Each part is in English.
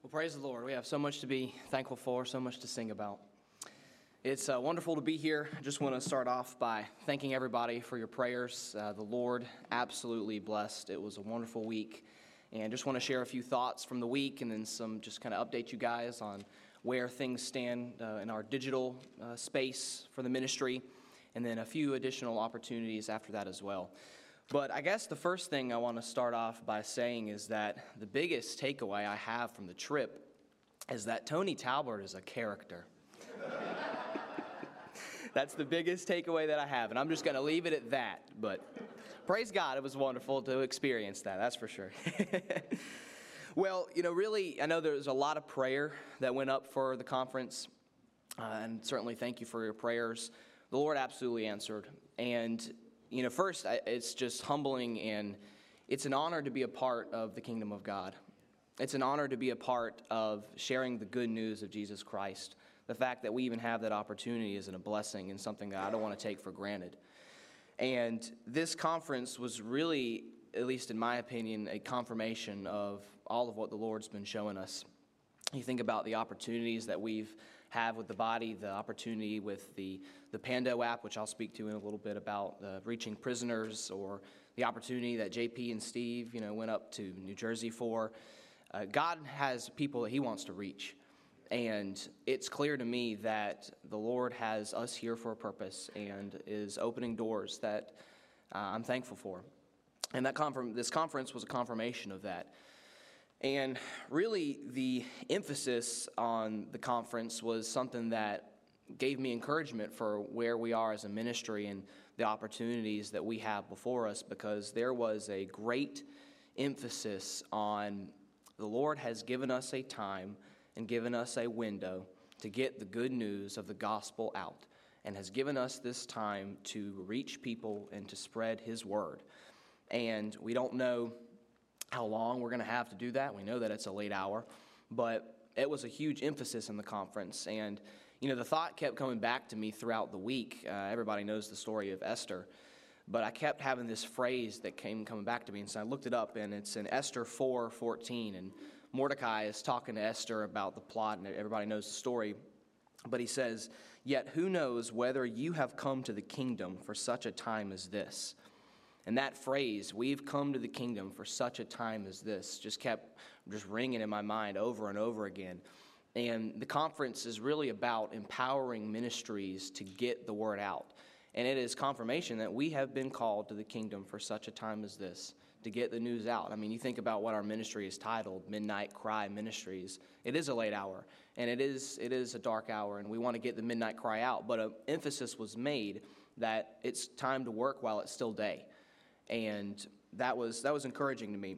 Well, praise the Lord. We have so much to be thankful for, so much to sing about. It's wonderful to be here. I just want to start off by thanking everybody for your prayers. The Lord absolutely blessed. It was a wonderful week. And just want to share a few thoughts from the week and then some just kind of update you guys on where things stand in our digital space for the ministry, and then a few additional opportunities after that as well. But I guess the first thing I want to start off by saying is that the biggest takeaway I have from the trip is that Tony Talbert is a character. That's the biggest takeaway that I have, and I'm just going to leave it at that. But praise God, it was wonderful to experience that, that's for sure. Well, really, I know there's a lot of prayer that went up for the conference, and certainly thank you for your prayers. The Lord absolutely answered, and first, it's just humbling, and it's an honor to be a part of the kingdom of God. It's an honor to be a part of sharing the good news of Jesus Christ. The fact that we even have that opportunity is a blessing and something that I don't want to take for granted. And this conference was really, at least in my opinion, a confirmation of all of what the Lord's been showing us. You think about the opportunities that we've have with the body, the opportunity with the Pando app, which I'll speak to in a little bit about reaching prisoners, or the opportunity that JP and Steve, went up to New Jersey for. God has people that he wants to reach. And it's clear to me that the Lord has us here for a purpose and is opening doors that I'm thankful for. And this conference was a confirmation of that. And really, the emphasis on the conference was something that gave me encouragement for where we are as a ministry and the opportunities that we have before us, because there was a great emphasis on the Lord has given us a time and given us a window to get the good news of the gospel out, and has given us this time to reach people and to spread his word. And we don't know how long we're going to have to do that. We know that it's a late hour, but it was a huge emphasis in the conference. And, the thought kept coming back to me throughout the week. Everybody knows the story of Esther, but I kept having this phrase that coming back to me. And so I looked it up, and it's in Esther 4:14. And Mordecai is talking to Esther about the plot, and everybody knows the story. But he says, "Yet who knows whether you have come to the kingdom for such a time as this?" And that phrase, "we've come to the kingdom for such a time as this," just kept ringing in my mind over and over again. And the conference is really about empowering ministries to get the word out. And it is confirmation that we have been called to the kingdom for such a time as this, to get the news out. I mean, you think about what our ministry is titled, Midnight Cry Ministries. It is a late hour, and it is a dark hour, and we want to get the midnight cry out. But an emphasis was made that it's time to work while it's still day. And that was encouraging to me.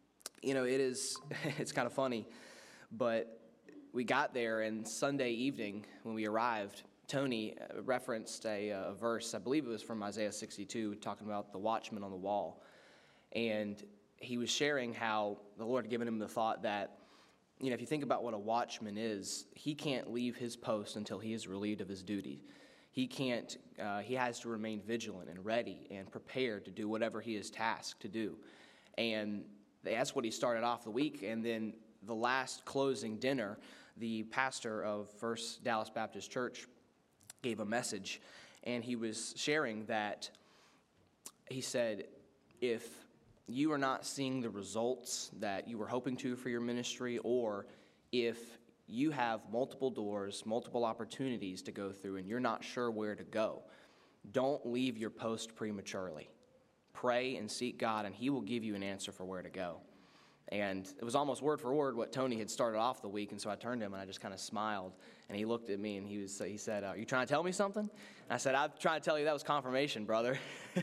It's kind of funny, but we got there, and Sunday evening when we arrived, Tony referenced a verse, I believe it was from Isaiah 62, talking about the watchman on the wall. And he was sharing how the Lord had given him the thought that, if you think about what a watchman is, he can't leave his post until he is relieved of his duty. He has to remain vigilant and ready and prepared to do whatever he is tasked to do. And that's what he started off the week. And then the last closing dinner, the pastor of First Dallas Baptist Church gave a message, and he was sharing that he said, if you are not seeing the results that you were hoping to for your ministry, or if you have multiple doors, multiple opportunities to go through, and you're not sure where to go, don't leave your post prematurely. Pray and seek God, and he will give you an answer for where to go. And it was almost word for word what Tony had started off the week, and so I turned to him, and I just kind of smiled, and he looked at me, and he said, "Are you trying to tell me something?" And I said, "I'm trying to tell you that was confirmation, brother."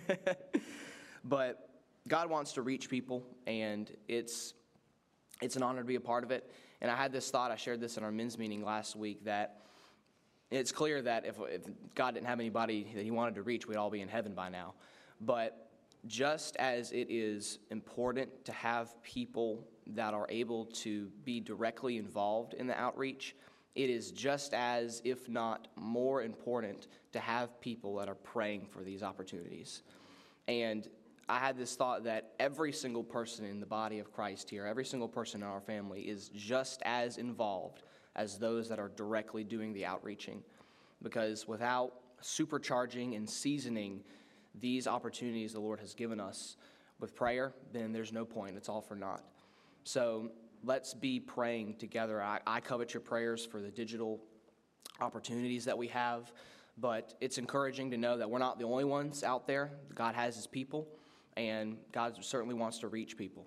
But God wants to reach people, and it's an honor to be a part of it. And I had this thought, I shared this in our men's meeting last week, that it's clear that if God didn't have anybody that he wanted to reach, we'd all be in heaven by now. But just as it is important to have people that are able to be directly involved in the outreach, it is just as, if not more important, to have people that are praying for these opportunities. And I had this thought that every single person in the body of Christ here, every single person in our family is just as involved as those that are directly doing the outreaching. Because without supercharging and seasoning these opportunities the Lord has given us with prayer, then there's no point. It's all for naught. So let's be praying together. I covet your prayers for the digital opportunities that we have, but it's encouraging to know that we're not the only ones out there. God has his people, and God certainly wants to reach people.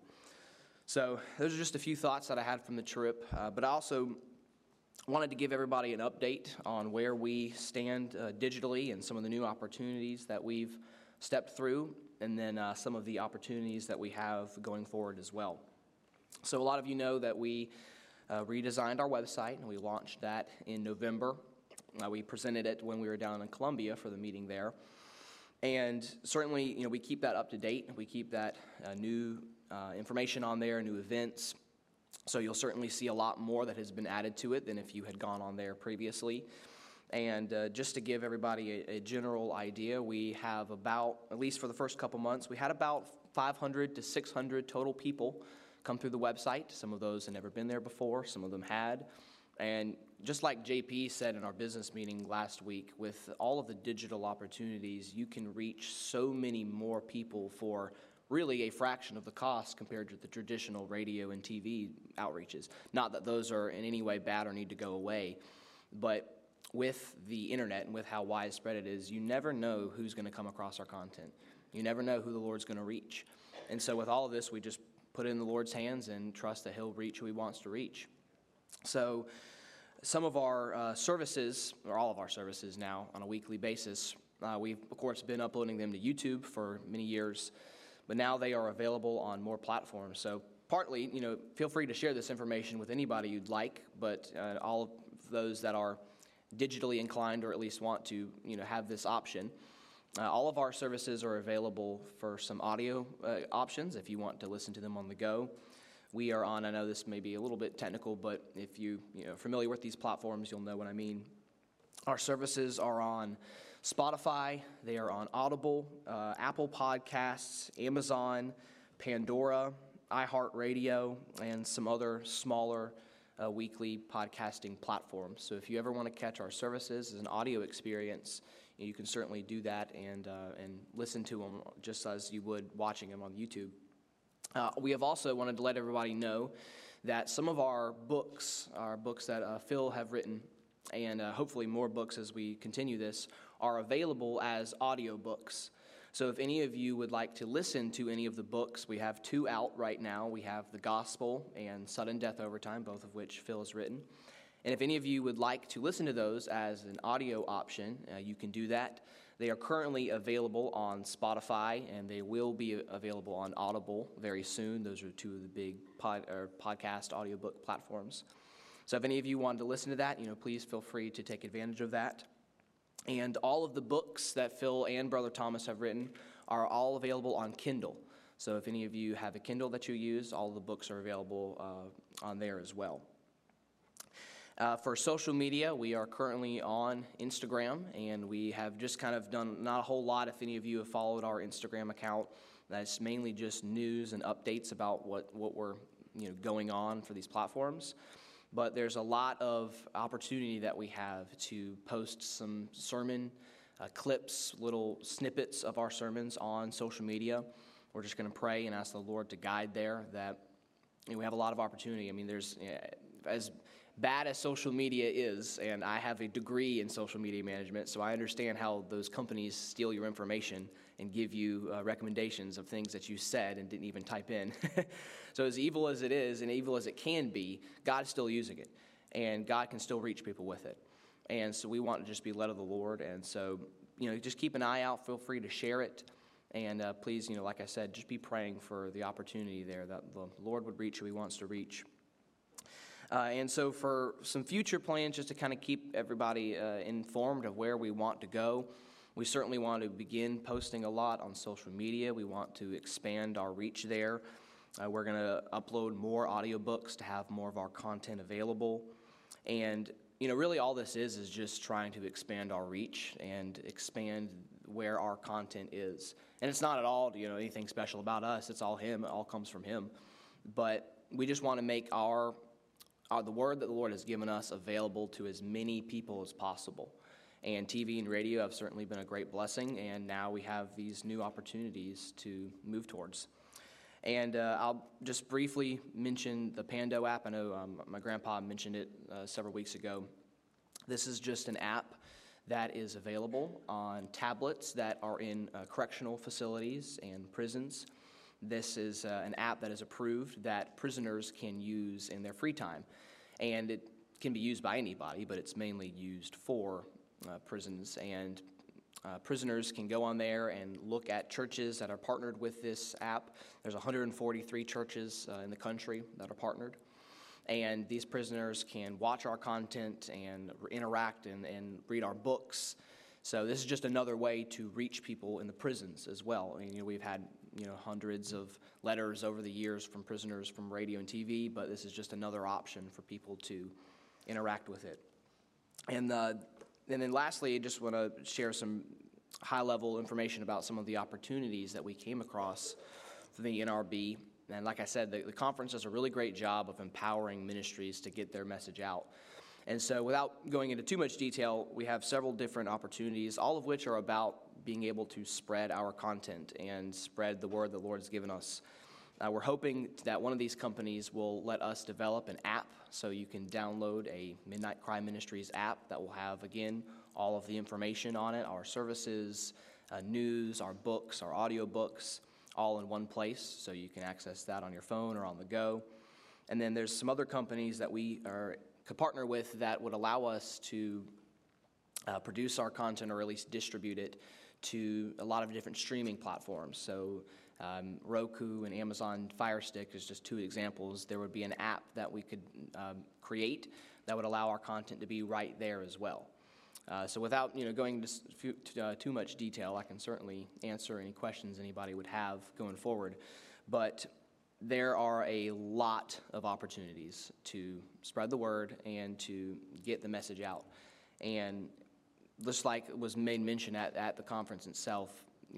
So those are just a few thoughts that I had from the trip, but I also wanted to give everybody an update on where we stand digitally and some of the new opportunities that we've stepped through, and then some of the opportunities that we have going forward as well. So a lot of you know that we redesigned our website, and we launched that in November. We presented it when we were down in Columbia for the meeting there. And certainly, we keep that up to date. We keep that new information on there, new events. So you'll certainly see a lot more that has been added to it than if you had gone on there previously. And just to give everybody a general idea, we have about, at least for the first couple months, we had about 500 to 600 total people come through the website. Some of those had never been there before. Some of them had. And just like JP said in our business meeting last week, with all of the digital opportunities, you can reach so many more people for really a fraction of the cost compared to the traditional radio and TV outreaches. Not that those are in any way bad or need to go away, but with the internet and with how widespread it is, you never know who's going to come across our content. You never know who the Lord's going to reach. And so with all of this, we just put it in the Lord's hands and trust that he'll reach who he wants to reach. So some of our services, or all of our services now on a weekly basis, we've, of course, been uploading them to YouTube for many years, but now they are available on more platforms. So partly, feel free to share this information with anybody you'd like, but all of those that are digitally inclined or at least want to, have this option, all of our services are available for some audio options if you want to listen to them on the go. We are on, I know this may be a little bit technical, but if you're familiar with these platforms, you'll know what I mean. Our services are on Spotify, they are on Audible, Apple Podcasts, Amazon, Pandora, iHeartRadio, and some other smaller weekly podcasting platforms. So if you ever want to catch our services as an audio experience, you can certainly do that and listen to them just as you would watching them on YouTube. We have also wanted to let everybody know that some of our books that Phil have written, and hopefully more books as we continue this, are available as audiobooks. So if any of you would like to listen to any of the books, we have 2 out right now. We have The Gospel and Sudden Death Overtime, both of which Phil has written. And if any of you would like to listen to those as an audio option, you can do that. They are currently available on Spotify, and they will be available on Audible very soon. Those are 2 of the big podcast audiobook platforms. So if any of you wanted to listen to that, please feel free to take advantage of that. And all of the books that Phil and Brother Thomas have written are all available on Kindle. So if any of you have a Kindle that you use, all of the books are available on there as well. For social media, we are currently on Instagram, and we have just kind of done not a whole lot. If any of you have followed our Instagram account, that's mainly just news and updates about what we're going on for these platforms. But there's a lot of opportunity that we have to post some sermon clips, little snippets of our sermons on social media. We're just going to pray and ask the Lord to guide there. That we have a lot of opportunity. I mean, there's as bad as social media is, and I have a degree in social media management, so I understand how those companies steal your information and give you recommendations of things that you said and didn't even type in. So as evil as it is and evil as it can be, God is still using it, and God can still reach people with it. And so we want to just be led of the Lord, and so, just keep an eye out. Feel free to share it, and please, like I said, just be praying for the opportunity there that the Lord would reach who he wants to reach. And so for some future plans, just to kind of keep everybody informed of where we want to go, we certainly want to begin posting a lot on social media. We want to expand our reach there. We're going to upload more audiobooks to have more of our content available. And, really all this is just trying to expand our reach and expand where our content is. And it's not at all, anything special about us. It's all Him. It all comes from Him. But we just want to make the word that the Lord has given us available to as many people as possible. And TV and radio have certainly been a great blessing, and now we have these new opportunities to move towards. And I'll just briefly mention the Pando app. I know my grandpa mentioned it several weeks ago. This is just an app that is available on tablets that are in correctional facilities and prisons. This is an app that is approved that prisoners can use in their free time. And it can be used by anybody, but it's mainly used for prisons. And prisoners can go on there and look at churches that are partnered with this app. There's 143 churches in the country that are partnered. And these prisoners can watch our content and interact and read our books. So this is just another way to reach people in the prisons as well. I mean, we've had hundreds of letters over the years from prisoners from radio and TV, but this is just another option for people to interact with it. And then lastly, I just want to share some high-level information about some of the opportunities that we came across for the NRB. And like I said, the conference does a really great job of empowering ministries to get their message out. And so without going into too much detail, we have several different opportunities, all of which are about being able to spread our content and spread the word the Lord has given us. We're hoping that one of these companies will let us develop an app so you can download a Midnight Cry Ministries app that will have, again, all of the information on it, our services, news, our books, our audio books, all in one place, so you can access that on your phone or on the go. And then there's some other companies that we could partner with that would allow us to produce our content or at least distribute it to a lot of different streaming platforms. So Roku and Amazon Fire Stick is just two examples. There would be an app that we could create that would allow our content to be right there as well. So without going into too much detail, I can certainly answer any questions anybody would have going forward. But there are a lot of opportunities to spread the word and to get the message out. And just like was made mention at the conference itself,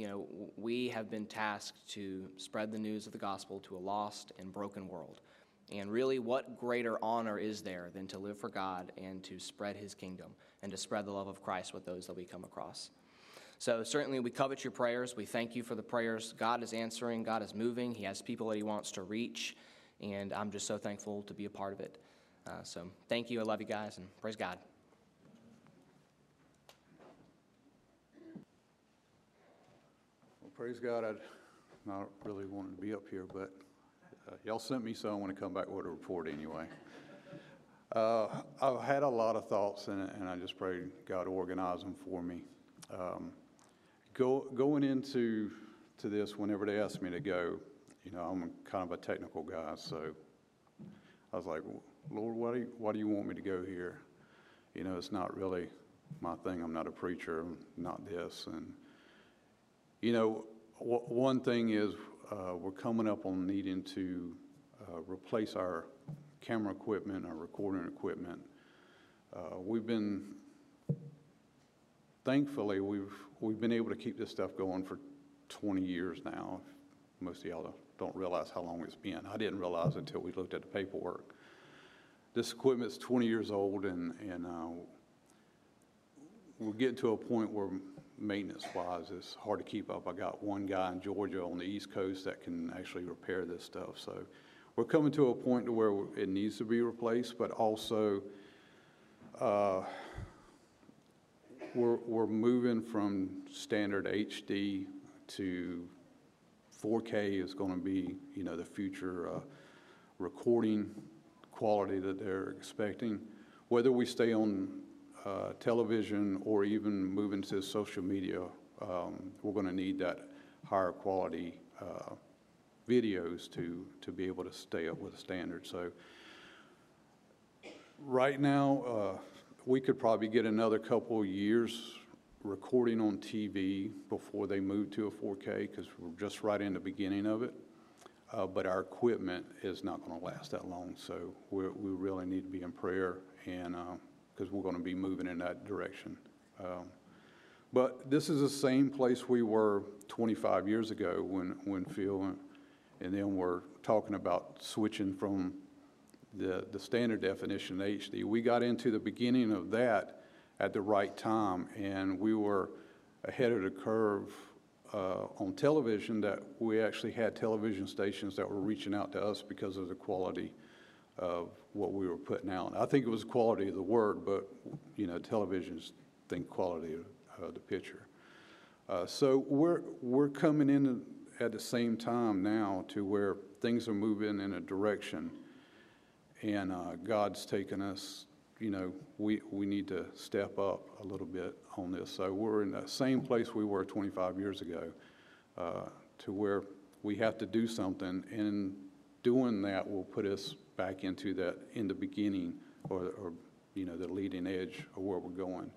we have been tasked to spread the news of the gospel to a lost and broken world. And really, what greater honor is there than to live for God and to spread His kingdom and to spread the love of Christ with those that we come across? So certainly we covet your prayers. We thank you for the prayers. God is answering. God is moving. He has people that He wants to reach, and I'm just so thankful to be a part of it. So thank you. I love you guys, and praise God. Well, praise God. I'd not really wanted to be up here, but y'all sent me, so I want to come back with a report anyway. I've had a lot of thoughts, and I just pray God organize them for me. Going into this, whenever they asked me to go, I'm kind of a technical guy, so I was like, Lord, why do you want me to go here? It's not really my thing. I'm not a preacher. I'm not this. And, one thing is we're coming up on needing to replace our camera equipment, our recording equipment. Thankfully, we've been able to keep this stuff going for 20 years now. Most of y'all don't realize how long it's been. I didn't realize it until we looked at the paperwork. This equipment's 20 years old, and we're getting to a point where maintenance-wise it's hard to keep up. I got one guy in Georgia on the East Coast that can actually repair this stuff. So we're coming to a point to where it needs to be replaced, but also we're moving from standard HD to 4K is going to be, the future recording quality that they're expecting. Whether we stay on television or even move into social media, we're going to need that higher quality videos to be able to stay up with the standard. So right now, we could probably get another couple of years recording on TV before they move to a 4K, because we're just right in the beginning of it. But our equipment is not going to last that long, so we really need to be in prayer, and because we're going to be moving in that direction. But this is the same place we were 25 years ago when Phil and them were talking about switching from the standard definition to HD. We got into the beginning of that at the right time, and we were ahead of the curve on television, that we actually had television stations that were reaching out to us because of the quality of what we were putting out. I think it was quality of the word, but, televisions think quality of the picture. So we're coming in at the same time now to where things are moving in a direction, and God's taken us, we need to step up a little bit on this. So we're in the same place we were 25 years ago, to where we have to do something, and doing that will put us back into that, in the beginning, or the leading edge of where we're going.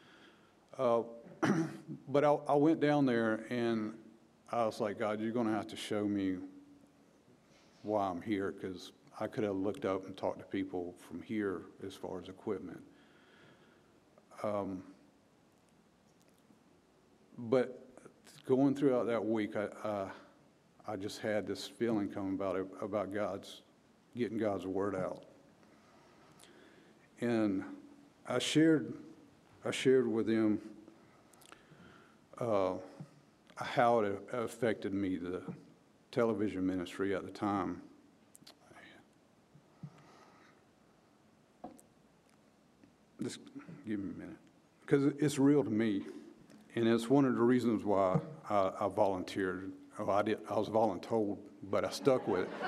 But I went down there, and I was like, God, you're going to have to show me why I'm here, because I could have looked up and talked to people from here as far as equipment. But going throughout that week, I just had this feeling coming about getting God's word out. And I shared with them how it affected me, the television ministry at the time. Just give me a minute, because it's real to me, and it's one of the reasons why I volunteered. I was voluntold, but I stuck with it.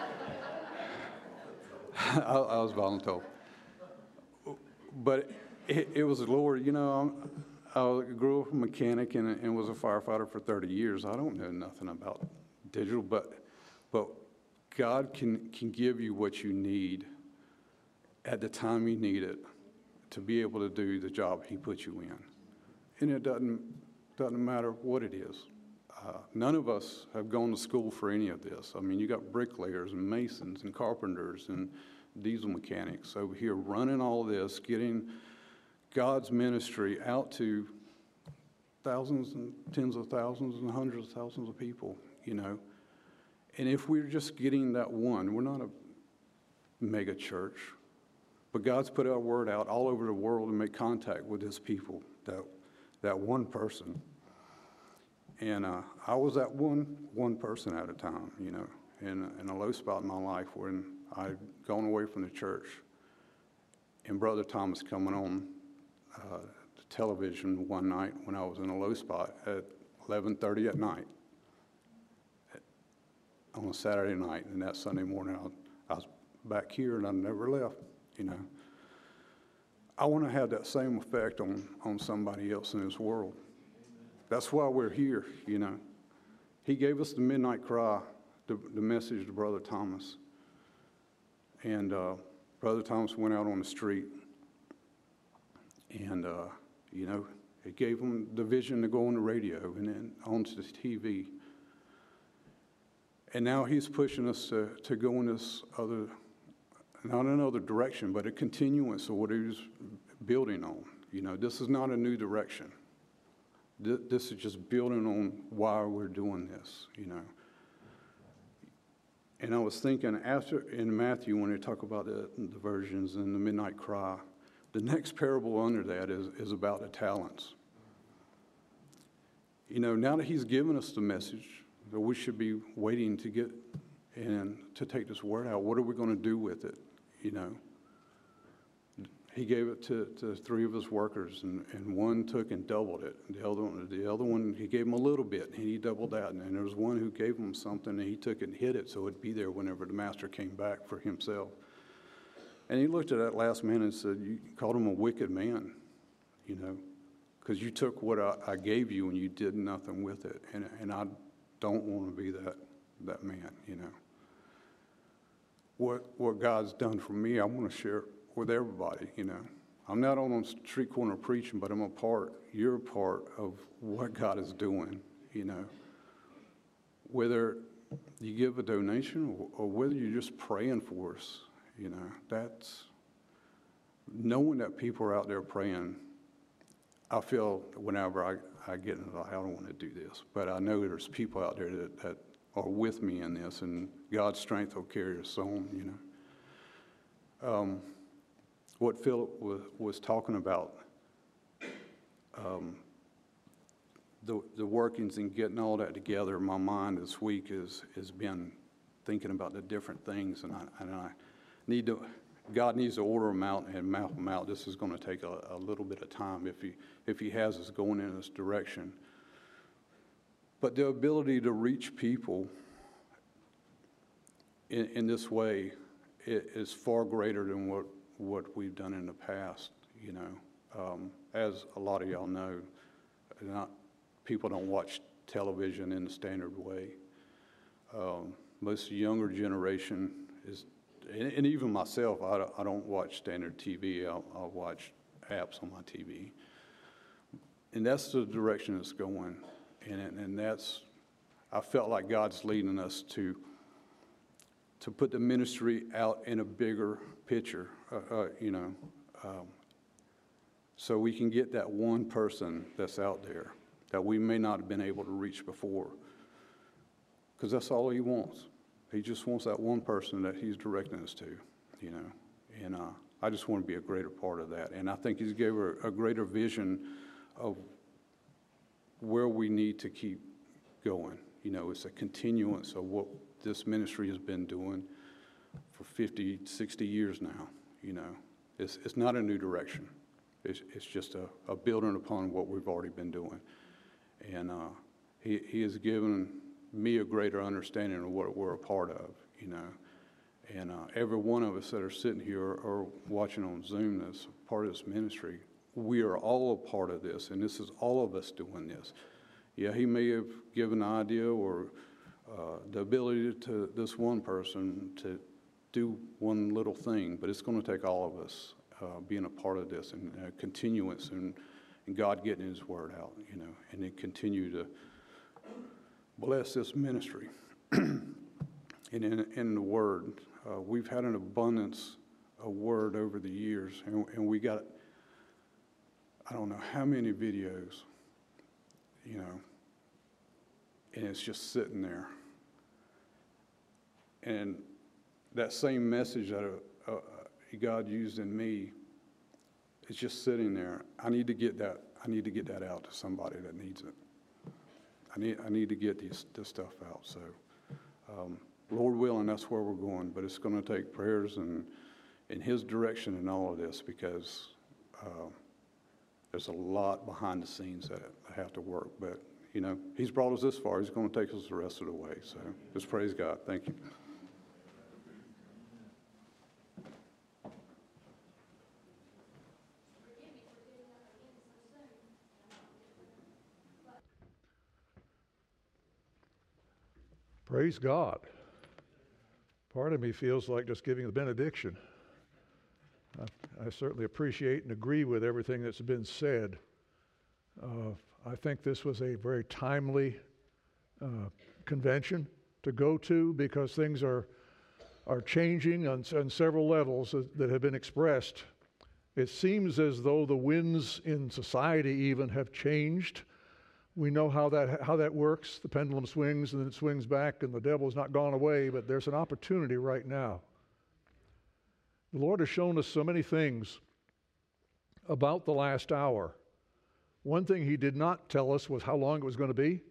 I was voluntold, but it was the Lord. I grew up a mechanic and was a firefighter for 30 years. I don't know nothing about digital, but God can give you what you need at the time you need it to be able to do the job He put you in. And it doesn't matter what it is. None of us have gone to school for any of this. I mean, you got bricklayers and masons and carpenters and diesel mechanics over here running all this, getting God's ministry out to thousands and tens of thousands and hundreds of thousands of people, And if we're just getting that one, we're not a mega church, but God's put our word out all over the world to make contact with His people, that one person. And I was that one person at a time, in a low spot in my life when I'd gone away from the church, and Brother Thomas coming on the television one night when I was in a low spot at 11:30 at night on a Saturday night, and that Sunday morning I was back here and I never left. I want to have that same effect on somebody else in this world. That's why we're here. He gave us the midnight cry, the message to Brother Thomas, and Brother Thomas went out on the street. And, it gave him the vision to go on the radio and then onto the TV. And now he's pushing us to go in this other, not another direction, but a continuance of what he was building on. This is not a new direction. This is just building on why we're doing this, And I was thinking, after in Matthew, when they talk about the virgins and the midnight cry, the next parable under that is about the talents. Now that He's given us the message, that we should be waiting to get and to take this word out. What are we going to do with it? He gave it to three of His workers, and one took and doubled it. The other one, He gave him a little bit, and he doubled that. And there was one who gave him something, and he took and hid it so it'd be there whenever the master came back for himself. And he looked at that last man and said, you called him a wicked man, because you took what I gave you and you did nothing with it. And I don't want to be that man, What God's done for me, I want to share it with everybody, I'm not on a street corner preaching, but you're a part of what God is doing, Whether you give a donation or whether you're just praying for us, that's knowing that people are out there praying. I feel whenever I get into I don't want to do this, but I know there's people out there that are with me in this, and God's strength will carry us on, you know. What Philip was talking about, the workings and getting all that together, my mind this week has been thinking about the different things, and I need to, God needs to order them out and map them out. This is going to take a little bit of time if he has us going in this direction. But the ability to reach people in this way is far greater than what we've done in the past, you know. As a lot of y'all know, people don't watch television in the standard way. Most younger generation is, and even myself, I don't watch standard TV. I'll watch apps on my TV. And that's the direction it's going. And that's, I felt like God's leading us to put the ministry out in a bigger picture, you know, so we can get that one person that's out there that we may not have been able to reach before. Because that's all he wants. He just wants that one person that he's directing us to, you know. And I just want to be a greater part of that. And I think he's gave her a greater vision of where we need to keep going. You know, it's a continuance of what this ministry has been doing for 50, 60 years now, you know. It's not a new direction. It's just a building upon what we've already been doing. And he has given me a greater understanding of what we're a part of, you know. And every one of us that are sitting here or watching on Zoom that's part of this ministry, we are all a part of this, and this is all of us doing this. Yeah, he may have given an idea or the ability to this one person to do one little thing, but it's going to take all of us being a part of this and continuance and God getting his word out, you know, and then continue to bless this ministry. And in the word, we've had an abundance of word over the years, and we got, I don't know how many videos, you know, and it's just sitting there. And that same message that God used in me is just sitting there. I need to get that. I need to get that out to somebody that needs it. I need to get this stuff out. So, Lord willing, that's where we're going. But it's going to take prayers and in His direction in all of this, because there's a lot behind the scenes that have to work. But you know, He's brought us this far. He's going to take us the rest of the way. So, just praise God. Thank you. Praise God. Part of me feels like just giving the benediction. I certainly appreciate and agree with everything that's been said. I think this was a very timely convention to go to, because things are changing on several levels that have been expressed. It seems as though the winds in society even have changed. We know how that works. The pendulum swings and then it swings back, and the devil's not gone away, but there's an opportunity right now. The Lord has shown us so many things about the last hour. One thing He did not tell us was how long it was going to be.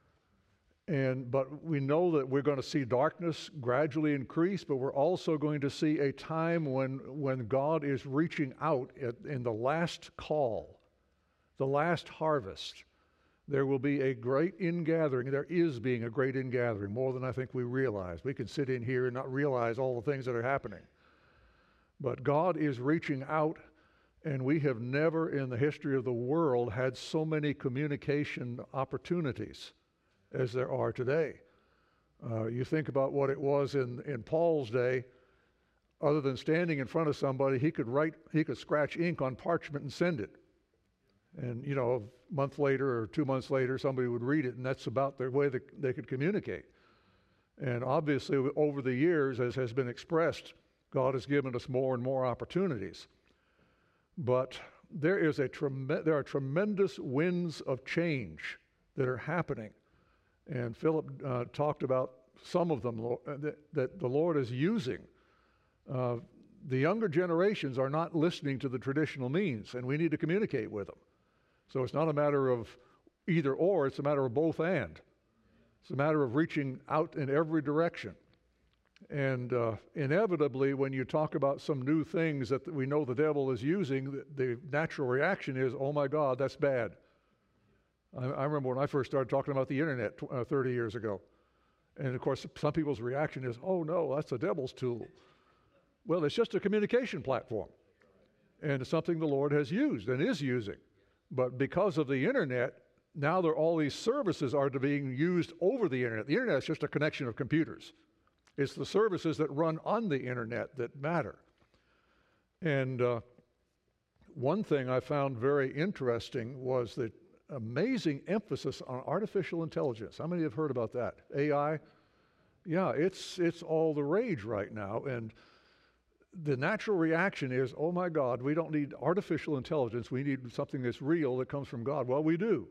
But we know that we're going to see darkness gradually increase, but we're also going to see a time when God is reaching out in the last call, the last harvest. There will be a great ingathering. There is being a great ingathering, more than I think we realize. We can sit in here and not realize all the things that are happening. But God is reaching out, and we have never in the history of the world had so many communication opportunities as there are today. You think about what it was in Paul's day. Other than standing in front of somebody, he could scratch ink on parchment and send it. And, you know, a month later or 2 months later, somebody would read it, and that's about the way that they could communicate. And obviously, over the years, as has been expressed, God has given us more and more opportunities. But there are tremendous winds of change that are happening. And Philip talked about some of them that the Lord is using. The younger generations are not listening to the traditional means, and we need to communicate with them. So it's not a matter of either or, it's a matter of both and. It's a matter of reaching out in every direction. And inevitably, when you talk about some new things that we know the devil is using, the natural reaction is, oh my God, that's bad. I remember when I first started talking about the internet 30 years ago. And of course, some people's reaction is, oh no, that's the devil's tool. Well, it's just a communication platform. And it's something the Lord has used and is using. But because of the internet, now all these services are being used over the internet. The internet is just a connection of computers. It's the services that run on the internet that matter. And one thing I found very interesting was the amazing emphasis on artificial intelligence. How many have heard about that? AI? Yeah, it's all the rage right now. And the natural reaction is, oh my God, we don't need artificial intelligence. We need something that's real that comes from God. Well, we do.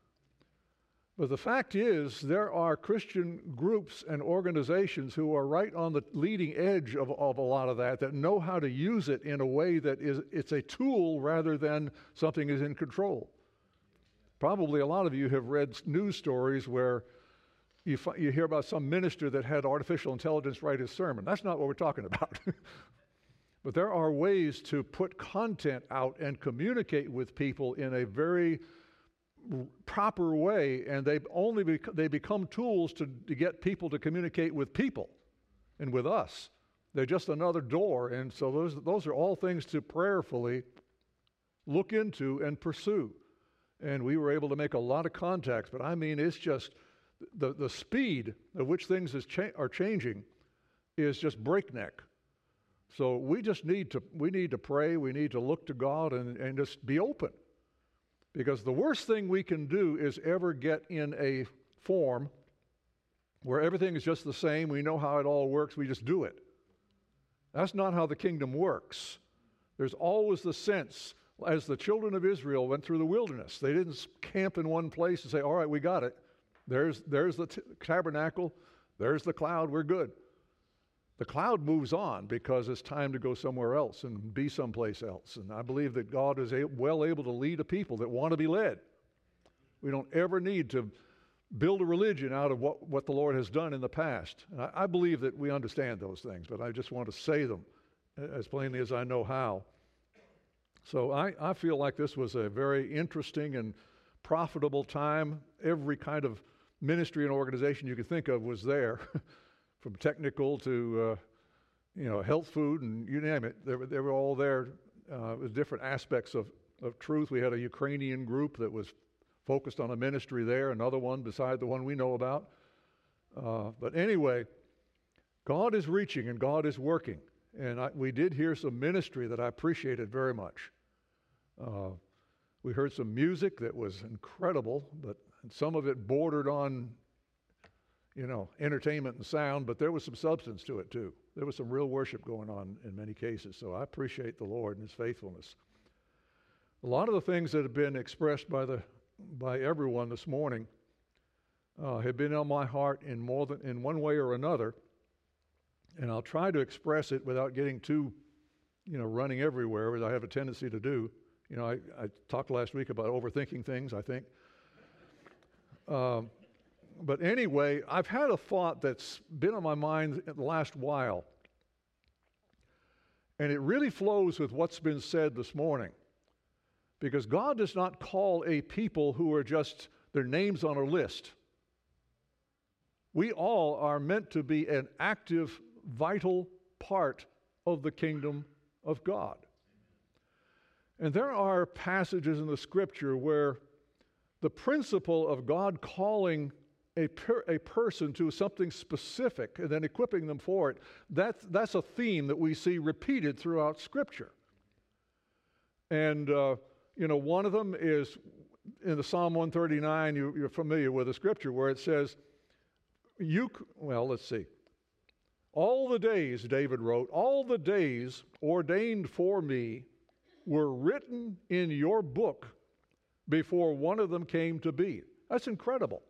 But the fact is, there are Christian groups and organizations who are right on the leading edge of a lot of that know how to use it in a way that it's a tool rather than something is in control. Probably a lot of you have read news stories where you hear about some minister that had artificial intelligence write his sermon. That's not what we're talking about. But there are ways to put content out and communicate with people in a very proper way, and they become tools to get people to communicate with people and with us. They're just another door, and so those are all things to prayerfully look into and pursue. And we were able to make a lot of contacts, but I mean, it's just the speed at which things are changing is just breakneck. So we need to pray, we need to look to God and just be open. Because the worst thing we can do is ever get in a form where everything is just the same, we know how it all works, we just do it. That's not how the kingdom works. There's always the sense, as the children of Israel went through the wilderness, they didn't camp in one place and say, all right, we got it. There's the tabernacle, there's the cloud, we're good. The cloud moves on because it's time to go somewhere else and be someplace else. And I believe that God is well able to lead a people that want to be led. We don't ever need to build a religion out of what the Lord has done in the past. And I believe that we understand those things, but I just want to say them as plainly as I know how. So I feel like this was a very interesting and profitable time. Every kind of ministry and organization you could think of was there. From technical to, health food and you name it. They were all there with different aspects of truth. We had a Ukrainian group that was focused on a ministry there, another one beside the one we know about. But anyway, God is reaching and God is working. And we did hear some ministry that I appreciated very much. We heard some music that was incredible, but some of it bordered on entertainment and sound, but there was some substance to it too. There was some real worship going on in many cases. So I appreciate the Lord and His faithfulness. A lot of the things that have been expressed by everyone this morning have been on my heart in one way or another, and I'll try to express it without getting too, running everywhere, as I have a tendency to do. I talked last week about overthinking things, I think. But anyway, I've had a thought that's been on my mind the last while. And it really flows with what's been said this morning. Because God does not call a people who are just their names on a list. We all are meant to be an active, vital part of the kingdom of God. And there are passages in the Scripture where the principle of God calling a person to something specific and then equipping them for it, that's a theme that we see repeated throughout Scripture. And, one of them is in the Psalm 139, you're familiar with the Scripture where it says, let's see. All the days, David wrote, all the days ordained for me were written in your book before one of them came to be. That's incredible.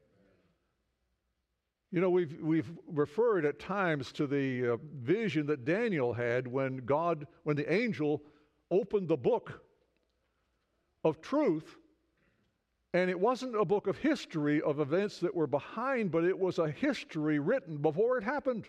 You know, we've referred at times to the vision that Daniel had when the angel opened the book of truth, and it wasn't a book of history of events that were behind, but it was a history written before it happened.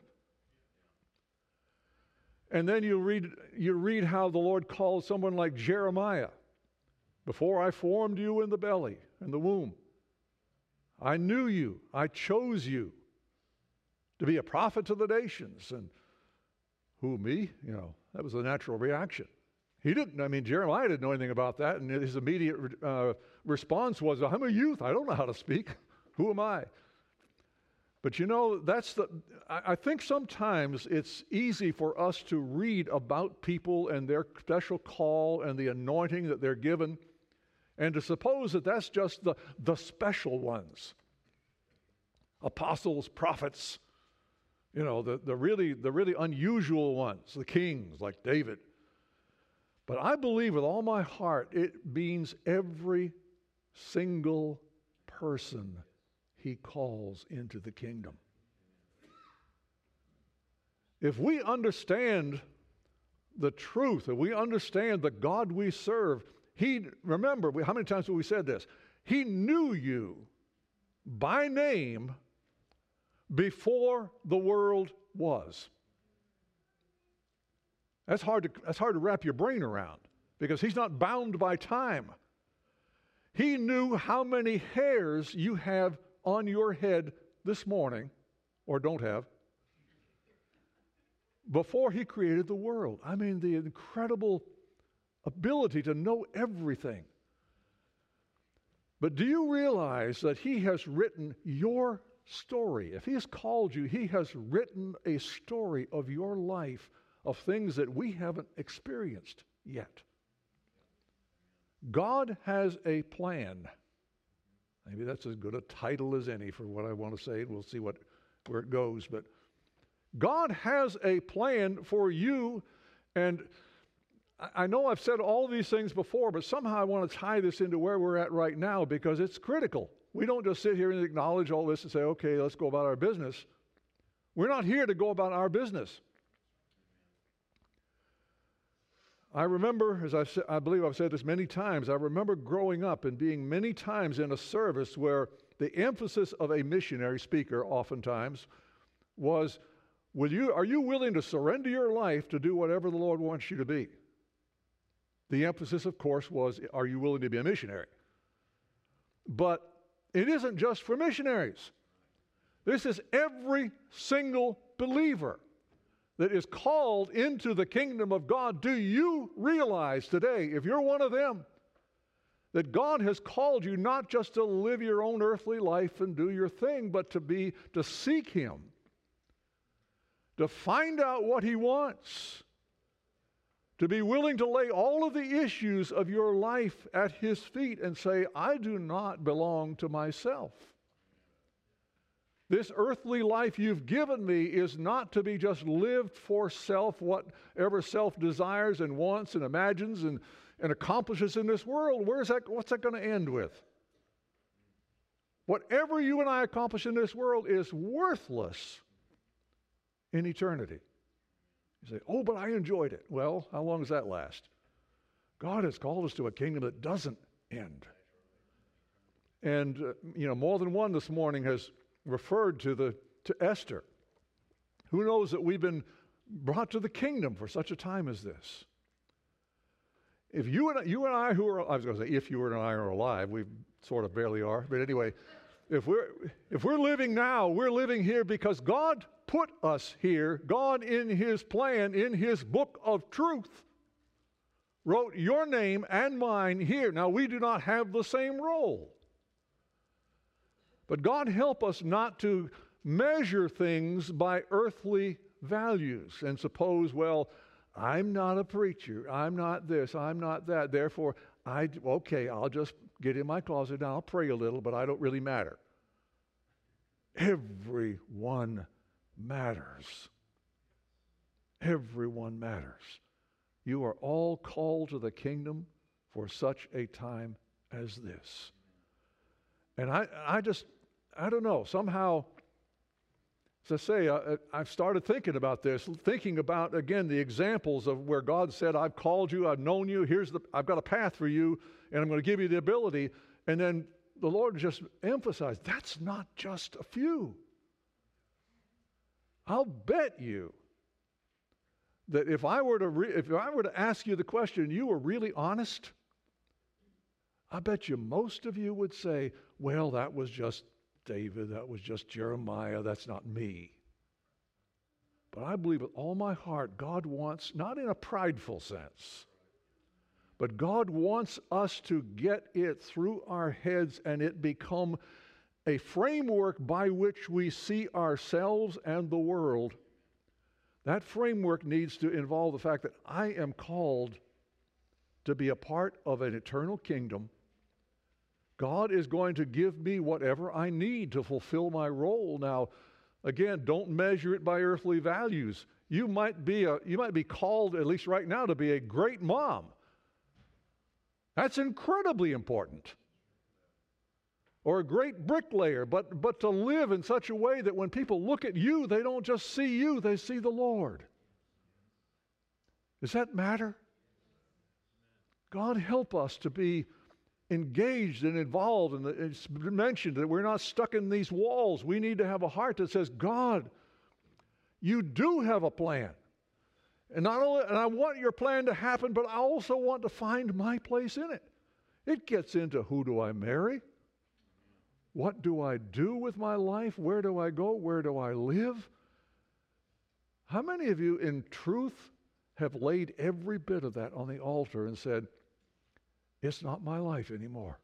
And then you read how the Lord called someone like Jeremiah. Before I formed you in the belly, in the womb, I knew you, I chose you to be a prophet to the nations. And who, me? You know, that was a natural reaction. Jeremiah didn't know anything about that, and his immediate response was, I'm a youth, I don't know how to speak. Who am I? But you know, I think sometimes it's easy for us to read about people and their special call and the anointing that they're given, and to suppose that that's just the special ones. Apostles, prophets, you know, the really unusual ones, the kings like David. But I believe with all my heart it means every single person he calls into the kingdom. If we understand the truth, if we understand the God we serve, remember, how many times have we said this? He knew you by name before the world was. That's hard to wrap your brain around, because he's not bound by time. He knew how many hairs you have on your head this morning, or don't have, before he created the world. I mean, the incredible ability to know everything. But do you realize that he has written your story? If he has called you, he has written a story of your life, of things that we haven't experienced yet. God has a plan. Maybe that's as good a title as any for what I want to say, and we'll see where it goes. But God has a plan for you, and I know I've said all these things before, but somehow I want to tie this into where we're at right now, because it's critical. We don't just sit here and acknowledge all this and say, okay, let's go about our business. We're not here to go about our business. I remember, I believe I've said this many times, I remember growing up and being many times in a service where the emphasis of a missionary speaker oftentimes was, are you willing to surrender your life to do whatever the Lord wants you to be? The emphasis, of course, was, are you willing to be a missionary? But it isn't just for missionaries. This is every single believer that is called into the kingdom of God. Do you realize today, if you're one of them, that God has called you not just to live your own earthly life and do your thing, but to seek him, to find out what he wants, to be willing to lay all of the issues of your life at his feet and say, I do not belong to myself. This earthly life you've given me is not to be just lived for self, whatever self desires and wants and imagines and accomplishes in this world. What's that going to end with? Whatever you and I accomplish in this world is worthless in eternity. You say, oh, but I enjoyed it. Well, how long does that last? God has called us to a kingdom that doesn't end. And, more than one this morning has referred to Esther. Who knows that we've been brought to the kingdom for such a time as this? If you and I if you and I are alive, we sort of barely are, but anyway, if we're living now, we're living here because God put us here. God, in his plan, in his book of truth, wrote your name and mine here. Now, we do not have the same role. But God help us not to measure things by earthly values and suppose, well, I'm not a preacher, I'm not this, I'm not that, therefore, I'll just get in my closet and I'll pray a little, but I don't really matter. Everyone matters. Everyone matters. You are all called to the kingdom for such a time as this. And I don't know, somehow, as I say, I've started thinking about this, thinking about, again, the examples of where God said, I've called you, I've known you, I've got a path for you, and I'm going to give you the ability. And then the Lord just emphasized, that's not just a few. I'll bet you that if I were to ask you the question, you were really honest, I bet you most of you would say, well, that was just David, that was just Jeremiah, that's not me. But I believe with all my heart, God wants, not in a prideful sense, but God wants us to get it through our heads and it become a framework by which we see ourselves and the world. That framework needs to involve the fact that I am called to be a part of an eternal kingdom. God is going to give me whatever I need to fulfill my role. Now, again, don't measure it by earthly values. You might be called, at least right now, to be a great mom. That's incredibly important. Or a great bricklayer, but to live in such a way that when people look at you, they don't just see you, they see the Lord. Does that matter? God help us to be engaged and involved. And it's been mentioned that we're not stuck in these walls. We need to have a heart that says, God, you do have a plan. And I want your plan to happen, but I also want to find my place in it. It gets into who do I marry? What do I do with my life? Where do I go? Where do I live? How many of you in truth have laid every bit of that on the altar and said, it's not my life anymore.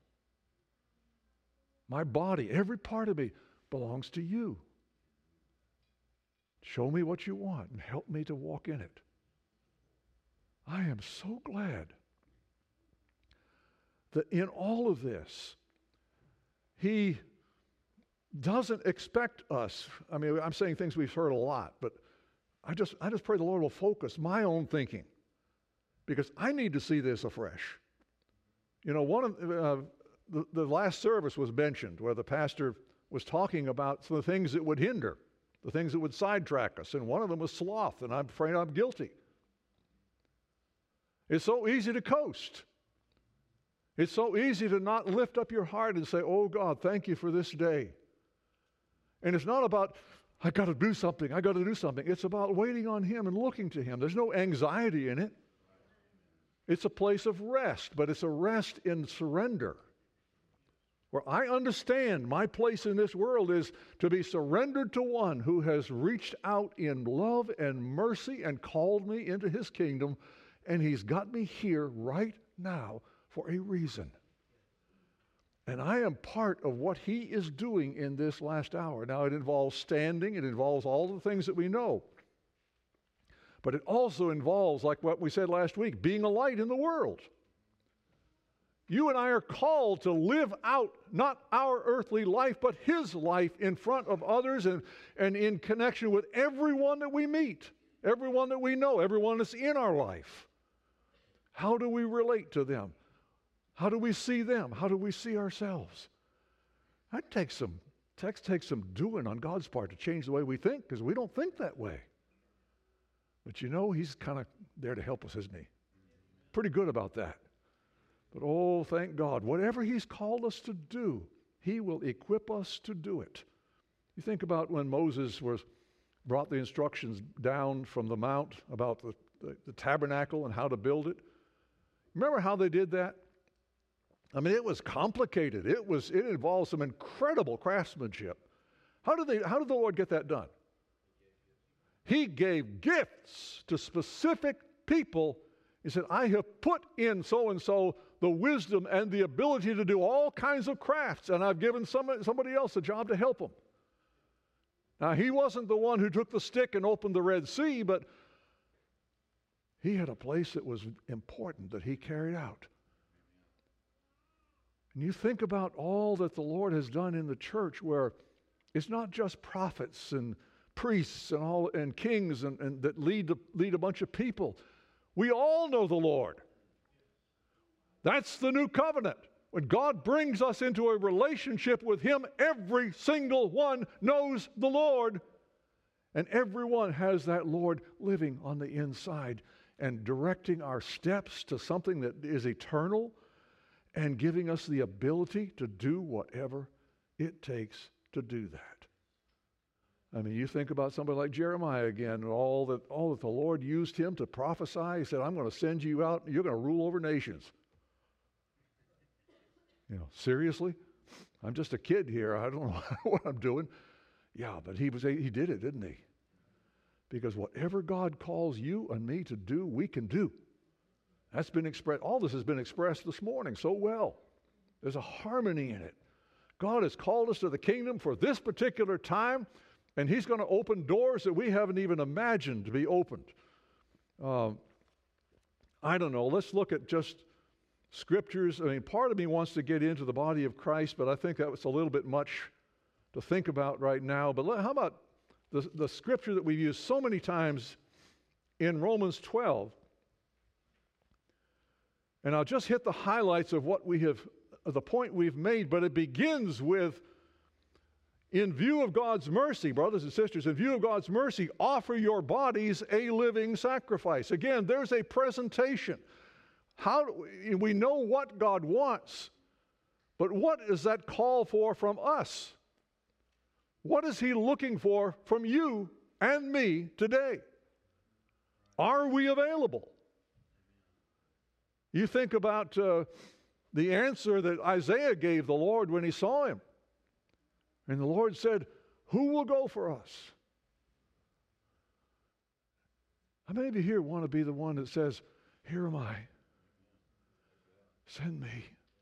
My body, every part of me belongs to you. Show me what you want and help me to walk in it. I am so glad that in all of this, He doesn't expect us. I mean, I'm saying things we've heard a lot, but I just pray the Lord will focus my own thinking because I need to see this afresh. You know, one of the last service was mentioned where the pastor was talking about some of the things that would hinder, the things that would sidetrack us, and one of them was sloth, and I'm afraid I'm guilty. It's so easy to coast. It's so easy to not lift up your heart and say, oh God, thank you for this day. And it's not about, I got to do something. It's about waiting on Him and looking to Him. There's no anxiety in it. It's a place of rest, but it's a rest in surrender. Where I understand my place in this world is to be surrendered to one who has reached out in love and mercy and called me into His kingdom, and He's got me here right now for a reason. And I am part of what He is doing in this last hour. Now, it involves standing. It involves all the things that we know. But it also involves, like what we said last week, being a light in the world. You and I are called to live out not our earthly life, but His life in front of others and in connection with everyone that we meet, everyone that we know, everyone that's in our life. How do we relate to them? How do we see them? How do we see ourselves? That takes some doing on God's part to change the way we think, because we don't think that way. But you know, He's kind of there to help us, isn't He? Pretty good about that. But oh, thank God, whatever He's called us to do, He will equip us to do it. You think about when Moses brought the instructions down from the mount about the tabernacle and how to build it. Remember how they did that? I mean, it was complicated. It involved some incredible craftsmanship. How did the Lord get that done? He gave gifts to specific people. He said, I have put in so-and-so the wisdom and the ability to do all kinds of crafts, and I've given somebody else a job to help them. Now, he wasn't the one who took the stick and opened the Red Sea, but he had a place that was important that he carried out. And you think about all that the Lord has done in the church, where it's not just prophets and priests and kings and that lead a bunch of people. We all know the Lord. That's the new covenant. When God brings us into a relationship with Him, every single one knows the Lord. And everyone has that Lord living on the inside and directing our steps to something that is eternal and giving us the ability to do whatever it takes to do that. I mean, you think about somebody like Jeremiah again, and all that the Lord used him to prophesy. He said, I'm going to send you out, and you're going to rule over nations. You know, seriously? I'm just a kid here. I don't know what I'm doing. Yeah, but he did it, didn't he? Because whatever God calls you and me to do, we can do. That's been expressed. All this has been expressed this morning so well. There's a harmony in it. God has called us to the kingdom for this particular time, and He's going to open doors that we haven't even imagined to be opened. I don't know. Let's look at just scriptures. I mean, part of me wants to get into the body of Christ, but I think that was a little bit much to think about right now. But how about the scripture that we've used so many times in Romans 12? And I'll just hit the highlights of the point we've made, but it begins with, in view of God's mercy, brothers and sisters, in view of God's mercy, offer your bodies a living sacrifice. Again, there's a presentation. We know what God wants, but what does that call for from us? What is He looking for from you and me today? Are we available? You think about the answer that Isaiah gave the Lord when he saw Him. And the Lord said, who will go for us? How many of you here want to be the one that says, here am I, send me?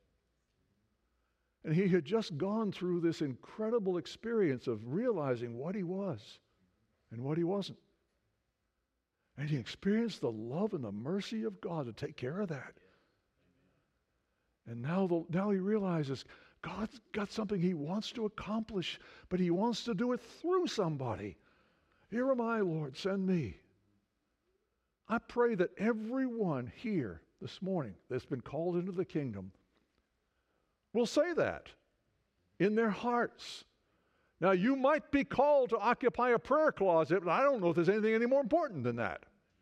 And he had just gone through this incredible experience of realizing what he was and what he wasn't. And he experienced the love and the mercy of God to take care of that. And now he realizes God's got something He wants to accomplish, but He wants to do it through somebody. Here am I, Lord, send me. I pray that everyone here this morning that's been called into the kingdom will say that in their hearts. Now, you might be called to occupy a prayer closet, but I don't know if there's anything any more important than that.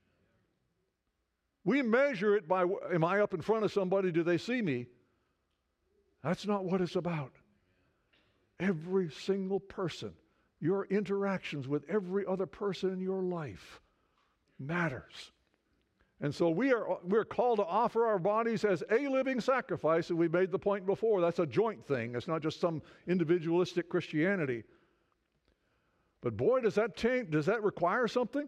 We measure it by, am I up in front of somebody? Do they see me? That's not what it's about. Every single person, your interactions with every other person in your life matters. And so we're called to offer our bodies as a living sacrifice, and we made the point before, that's a joint thing. It's not just some individualistic Christianity. But boy, does that require something?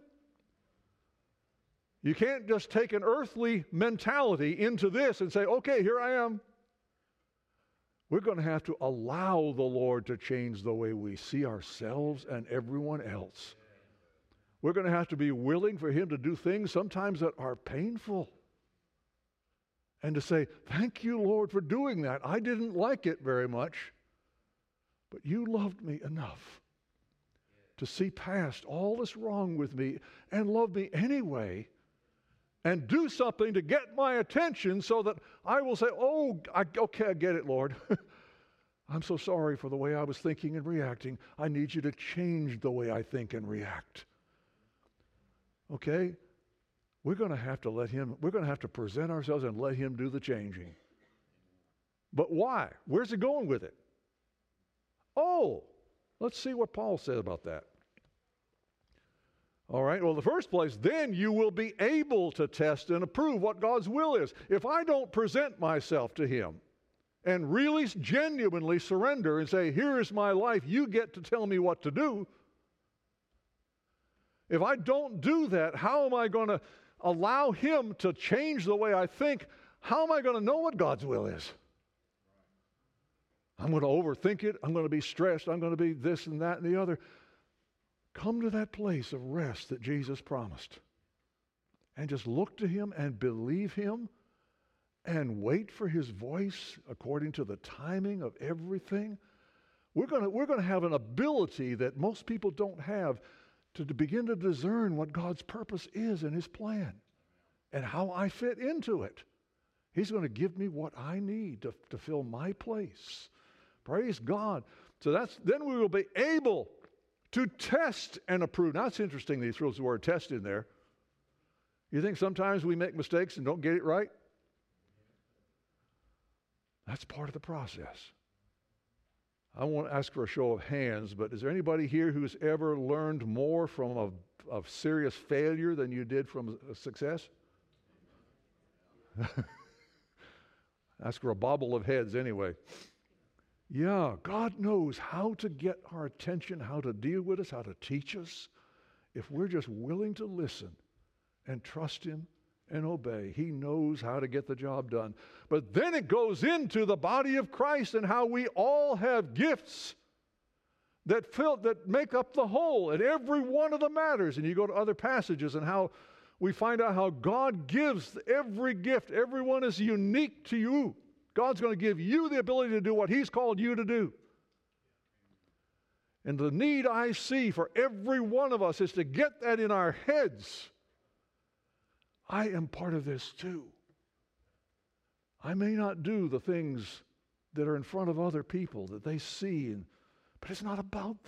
You can't just take an earthly mentality into this and say, okay, here I am. We're going to have to allow the Lord to change the way we see ourselves and everyone else. We're going to have to be willing for Him to do things sometimes that are painful. And to say, thank you, Lord, for doing that. I didn't like it very much, but you loved me enough to see past all that's wrong with me and love me anyway and do something to get my attention so that I will say, okay, I get it, Lord. I'm so sorry for the way I was thinking and reacting. I need you to change the way I think and react. Okay? We're going to have to present ourselves and let Him do the changing. But why? Where's it going with it? Let's see what Paul said about that. All right, well, in the first place, then you will be able to test and approve what God's will is. If I don't present myself to Him and really genuinely surrender and say, here is my life, you get to tell me what to do. If I don't do that, how am I going to allow Him to change the way I think? How am I going to know what God's will is? I'm going to overthink it. I'm going to be stressed. I'm going to be this and that and the other. Come to that place of rest that Jesus promised. And just look to Him and believe Him and wait for His voice according to the timing of everything. We're going to have an ability that most people don't have to begin to discern what God's purpose is in His plan. and how I fit into it. He's going to give me what I need to fill my place. Praise God. So then we will be able to test and approve. Now, it's interesting that he throws the word test in there. You think sometimes we make mistakes and don't get it right? That's part of the process. I won't ask for a show of hands, but is there anybody here who's ever learned more from a serious failure than you did from a success? Ask for a bobble of heads anyway. Yeah, God knows how to get our attention, how to deal with us, how to teach us. If we're just willing to listen and trust Him and obey, He knows how to get the job done. But then it goes into the body of Christ and how we all have gifts that make up the whole, and every one of them matters. And you go to other passages and how we find out how God gives every gift. Everyone is unique to you. God's going to give you the ability to do what He's called you to do. And the need I see for every one of us is to get that in our heads. I am part of this too. I may not do the things that are in front of other people that they see, but it's not about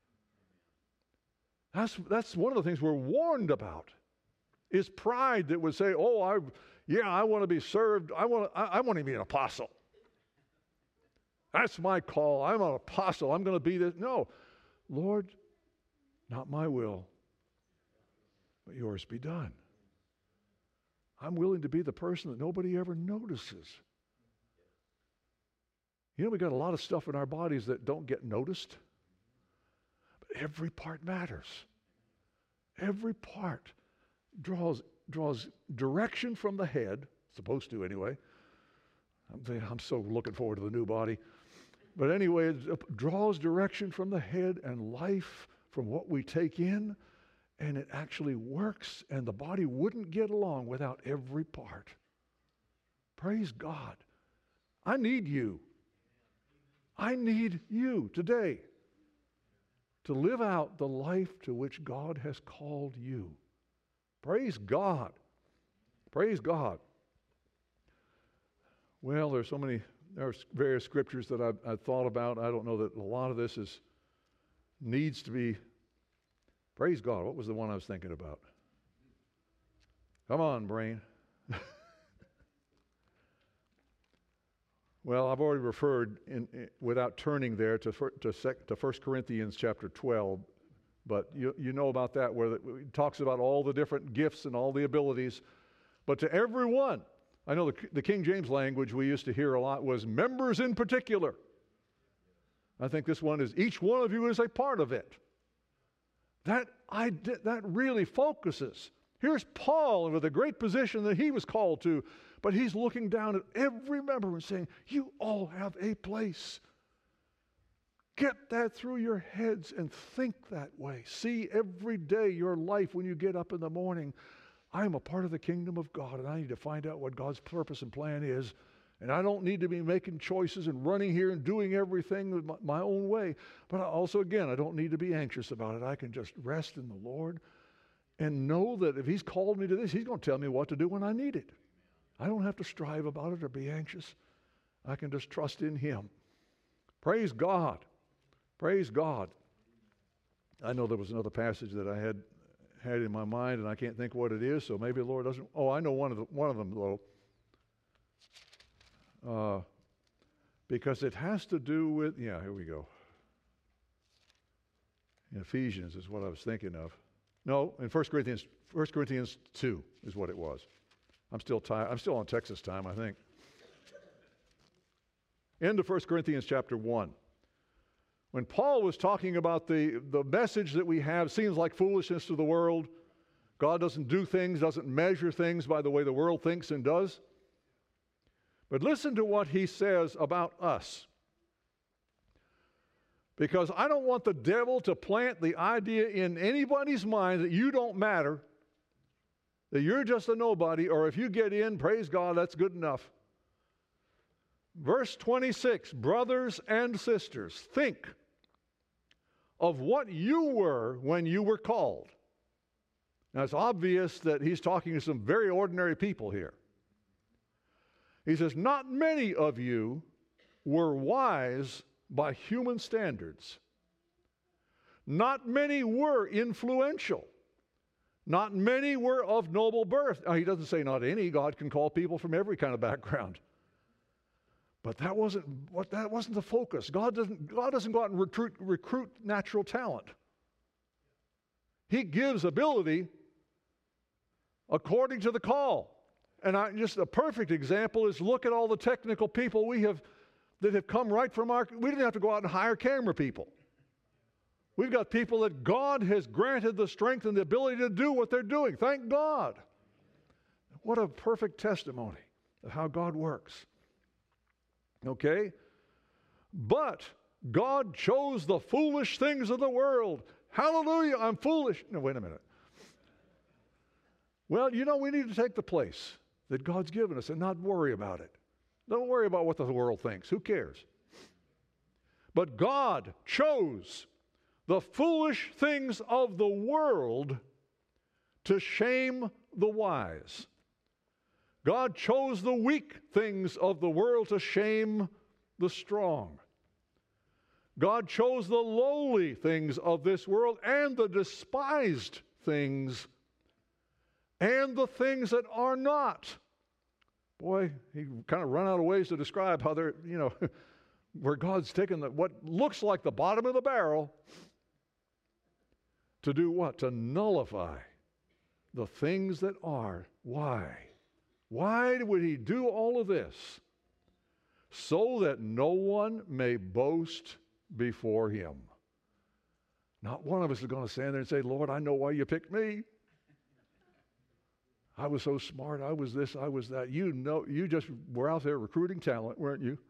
that. That's one of the things we're warned about, is pride that would say, oh, I want to be served. I want to be an apostle. That's my call. I'm an apostle. I'm going to be this. No, Lord, not my will, but yours be done. I'm willing to be the person that nobody ever notices. You know, we got a lot of stuff in our bodies that don't get noticed, but every part matters. Every part draws direction from the head, supposed to anyway. I'm so looking forward to the new body. But anyway, it draws direction from the head and life from what we take in, and it actually works, and the body wouldn't get along without every part. Praise God. I need you. I need you today to live out the life to which God has called you. Praise God. Praise God. Well, there's various scriptures that I've thought about. I don't know that a lot of this needs to be. Praise God. What was the one I was thinking about? Come on, brain. Well, I've already referred, without turning there, to 1 Corinthians chapter 12. But you know about that, where it talks about all the different gifts and all the abilities. But to everyone, I know the King James language we used to hear a lot was members in particular. I think this one is each one of you is a part of it. That really focuses. Here's Paul with a great position that he was called to, but he's looking down at every member and saying, you all have a place. Get that through your heads and think that way. See every day your life when you get up in the morning, I'm a part of the kingdom of God, and I need to find out what God's purpose and plan is. And I don't need to be making choices and running here and doing everything my own way. But also, again, I don't need to be anxious about it. I can just rest in the Lord and know that if He's called me to this, He's going to tell me what to do when I need it. I don't have to strive about it or be anxious. I can just trust in Him. Praise God. Praise God. I know there was another passage that I had in my mind, and I can't think what it is, so maybe the Lord doesn't. Oh, I know one of them, though. Because it has to do with, here we go. In Ephesians is what I was thinking of. No, in 1 Corinthians 2 is what it was. I'm still on Texas time, I think. Into 1 Corinthians chapter 1. When Paul was talking about the message that we have seems like foolishness to the world. God doesn't do things, doesn't measure things by the way the world thinks and does. But listen to what he says about us. Because I don't want the devil to plant the idea in anybody's mind that you don't matter, that you're just a nobody, or if you get in, praise God, that's good enough. Verse 26, brothers and sisters, think of what you were when you were called. Now, it's obvious that he's talking to some very ordinary people here. He says, not many of you were wise by human standards. Not many were influential. Not many were of noble birth. Now, he doesn't say not any. God can call people from every kind of background. But that wasn't the focus. God doesn't go out and recruit natural talent. He gives ability according to the call. And just a perfect example is look at all the technical people that have come right from we didn't have to go out and hire camera people. We've got people that God has granted the strength and the ability to do what they're doing. Thank God. What a perfect testimony of how God works. Okay? But God chose the foolish things of the world. Hallelujah, I'm foolish. No, wait a minute. Well, we need to take the place that God's given us and not worry about it. Don't worry about what the world thinks. Who cares? But God chose the foolish things of the world to shame the wise. God chose the weak things of the world to shame the strong. God chose the lowly things of this world and the despised things and the things that are not. Boy, he kind of run out of ways to describe how they're, where God's taken what looks like the bottom of the barrel to do what? To nullify the things that are. Why? Why would he do all of this? So that no one may boast before him. Not one of us is going to stand there and say, Lord, I know why you picked me. I was so smart. I was this, I was that. You just were out there recruiting talent, weren't you?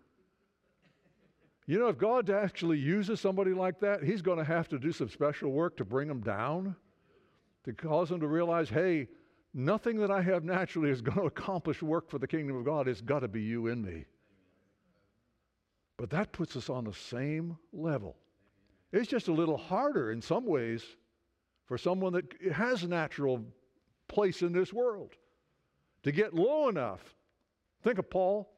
If God actually uses somebody like that, he's going to have to do some special work to bring them down, to cause them to realize, hey, nothing that I have naturally is going to accomplish work for the kingdom of God. It's got to be you in me. But that puts us on the same level. It's just a little harder in some ways for someone that has a natural place in this world to get low enough. Think of Paul.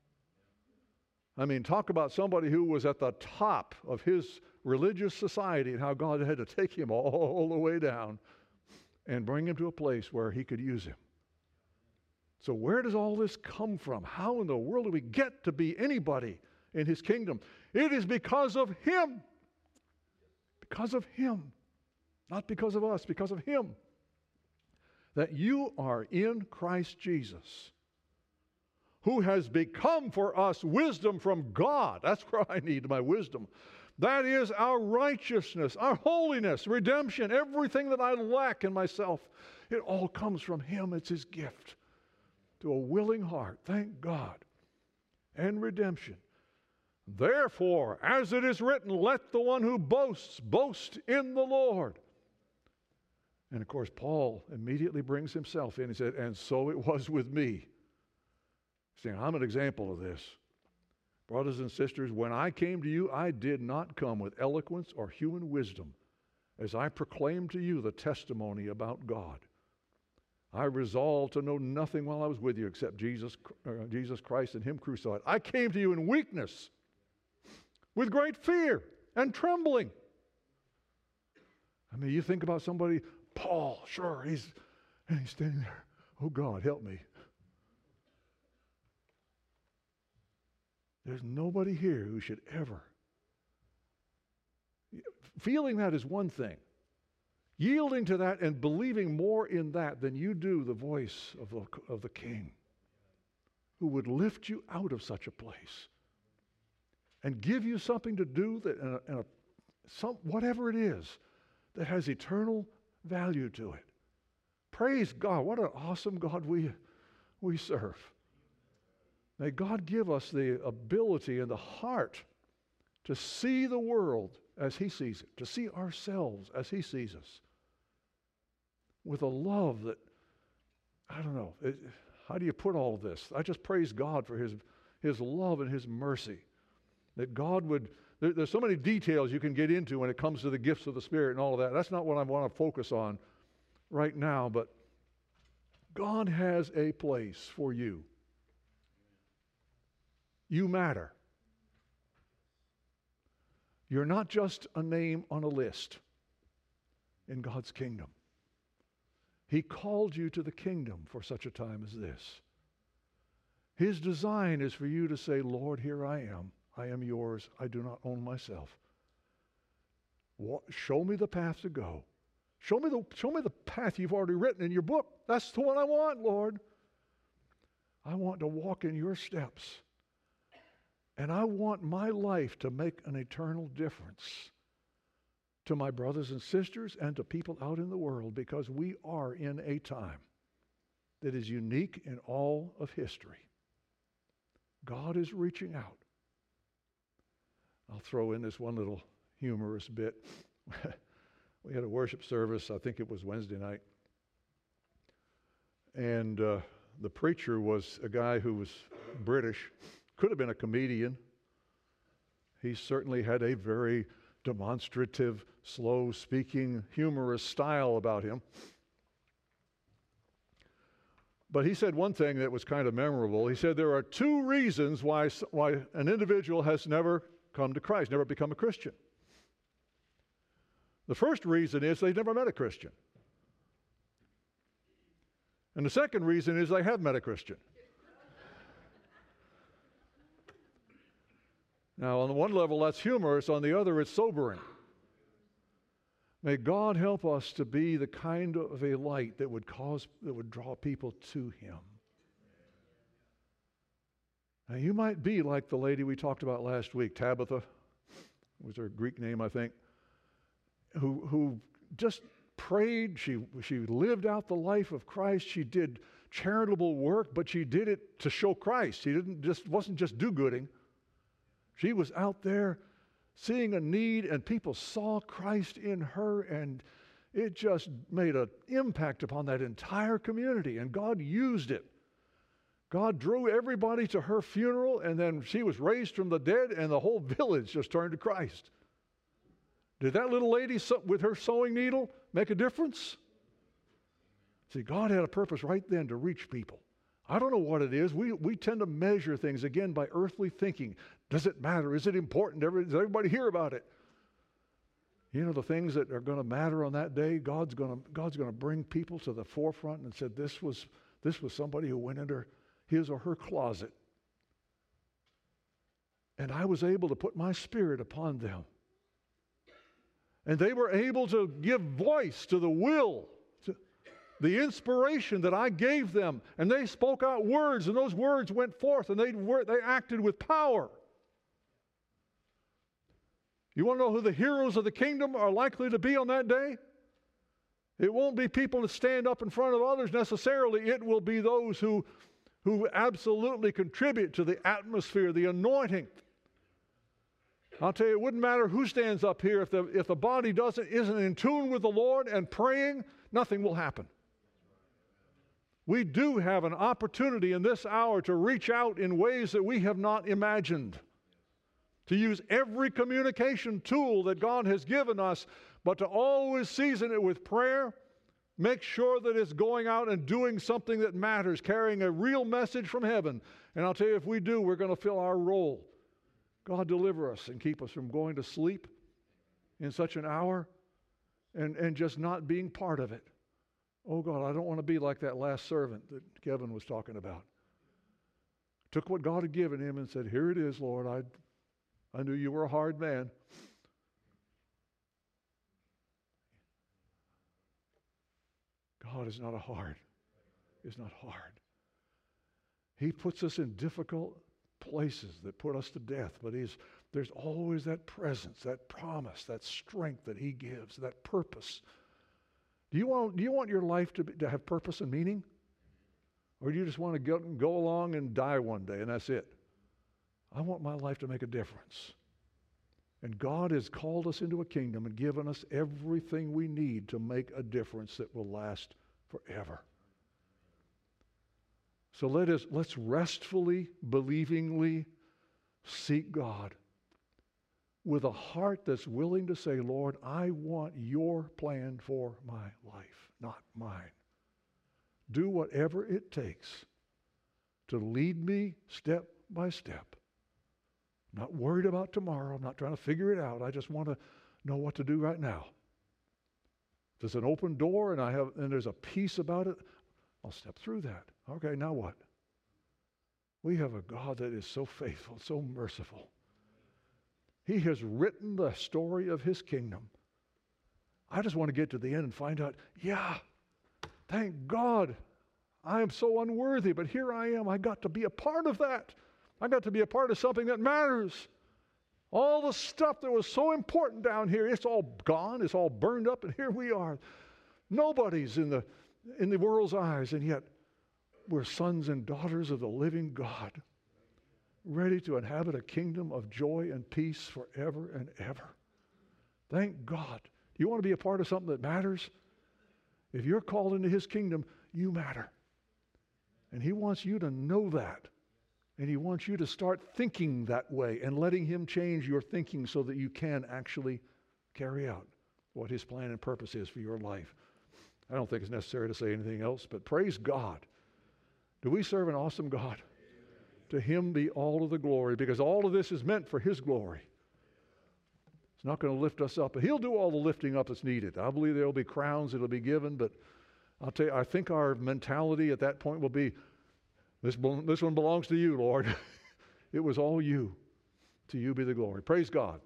Talk about somebody who was at the top of his religious society and how God had to take him all the way down and bring him to a place where he could use him. So where does all this come from? How in the world do we get to be anybody in his kingdom? It is because of him. Because of him. Not because of us, because of him. That you are in Christ Jesus, who has become for us wisdom from God. That's where I need my wisdom. That is our righteousness, our holiness, redemption, everything that I lack in myself. It all comes from him. It's his gift to a willing heart. Thank God. And redemption. Therefore, as it is written, let the one who boasts, boast in the Lord. And of course, Paul immediately brings himself in. He said, and so it was with me. See, I'm an example of this. Brothers and sisters, when I came to you, I did not come with eloquence or human wisdom as I proclaimed to you the testimony about God. I resolved to know nothing while I was with you except Jesus Christ and him crucified. I came to you in weakness, with great fear and trembling. You think about somebody, Paul, sure, he's standing there. Oh God, help me. There's nobody here who should ever. Feeling that is one thing. Yielding to that and believing more in that than you do the voice of the King, who would lift you out of such a place and give you something to do that whatever it is that has eternal value to it. Praise God. What an awesome God we serve. May God give us the ability and the heart to see the world as he sees it, to see ourselves as he sees us, with a love that, I don't know, how do you put all of this? I just praise God for his love and his mercy, that God would, there's so many details you can get into when it comes to the gifts of the Spirit and all of that. That's not what I want to focus on. right now, but God has a place for you. You matter. You're not just a name on a list in God's kingdom. He called you to the kingdom for such a time as this. His design is for you to say, Lord, here I am. I am yours. I do not own myself. Show me the path to go. Show me the path you've already written in your book. That's the one I want, Lord. I want to walk in your steps. And I want my life to make an eternal difference to my brothers and sisters and to people out in the world, because we are in a time that is unique in all of history. God is reaching out. I'll throw in this one little humorous bit. We had a worship service, I think it was Wednesday night, and the preacher was a guy who was British, could have been a comedian. He certainly had a very demonstrative, slow-speaking, humorous style about him. But he said one thing that was kind of memorable. He said there are two reasons why an individual has never come to Christ, never become a Christian. The first reason is they've never met a Christian. And the second reason is they have met a Christian. Now, on the one level, that's humorous. On the other, it's sobering. May God help us to be the kind of a light that would draw people to Him. Now, you might be like the lady we talked about last week, Tabitha, was her Greek name, I think, who just prayed. She lived out the life of Christ. She did charitable work, but she did it to show Christ. She wasn't just do-gooding. She was out there seeing a need, and people saw Christ in her, and it just made an impact upon that entire community, and God used it. God drew everybody to her funeral, and then she was raised from the dead, and the whole village just turned to Christ. Did that little lady with her sewing needle make a difference? See, God had a purpose right then to reach people. I don't know what it is. We tend to measure things, again, by earthly thinking. Does it matter? Is it important? Does everybody hear about it? You know, the things that are going to matter on that day, God's going to bring people to the forefront and said, this was somebody who went into his or her closet. And I was able to put my spirit upon them. And they were able to give voice to the will, to the inspiration that I gave them. And they spoke out words, and those words went forth, and they acted with power. You want to know who the heroes of the kingdom are likely to be on that day? It won't be people that stand up in front of others necessarily. It will be those who absolutely contribute to the atmosphere, the anointing. I'll tell you, it wouldn't matter who stands up here. If the body isn't in tune with the Lord and praying, nothing will happen. We do have an opportunity in this hour to reach out in ways that we have not imagined. To use every communication tool that God has given us, but to always season it with prayer. Make sure that it's going out and doing something that matters, carrying a real message from heaven. And I'll tell you, if we do, we're going to fill our role. God deliver us and keep us from going to sleep in such an hour and just not being part of it. Oh God, I don't want to be like that last servant that Kevin was talking about. Took what God had given him and said, here it is, Lord. I knew you were a hard man. God is not It's not hard. He puts us in difficult places that put us to death, but there's always that presence, that promise, that strength that He gives, that purpose. Do you want your life to have purpose and meaning? Or do you just want to go along and die one day and that's it? I want my life to make a difference. And God has called us into a kingdom and given us everything we need to make a difference that will last forever. So let's restfully, believingly seek God. with a heart that's willing to say, Lord, I want your plan for my life, not mine. Do whatever it takes to lead me step by step. I'm not worried about tomorrow. I'm not trying to figure it out. I just want to know what to do right now. If there's an open door and there's a peace about it, I'll step through that. Okay, now what? We have a God that is so faithful, so merciful. He has written the story of his kingdom. I just want to get to the end and find out, yeah, thank God. I am so unworthy, but here I am. I got to be a part of that. I got to be a part of something that matters. All the stuff that was so important down here, it's all gone. It's all burned up, and here we are. Nobody's in the world's eyes, and yet we're sons and daughters of the living God, ready to inhabit a kingdom of joy and peace forever and ever. Thank God. Do you want to be a part of something that matters? If you're called into his kingdom, you matter. And he wants you to know that. And he wants you to start thinking that way and letting him change your thinking so that you can actually carry out what his plan and purpose is for your life. I don't think it's necessary to say anything else, but praise God. Do we serve an awesome God? To him be all of the glory, because all of this is meant for his glory. It's not going to lift us up, but he'll do all the lifting up that's needed. I believe there will be crowns that will be given, but I'll tell you, I think our mentality at that point will be, this one belongs to you, Lord. It was all you. To you be the glory. Praise God.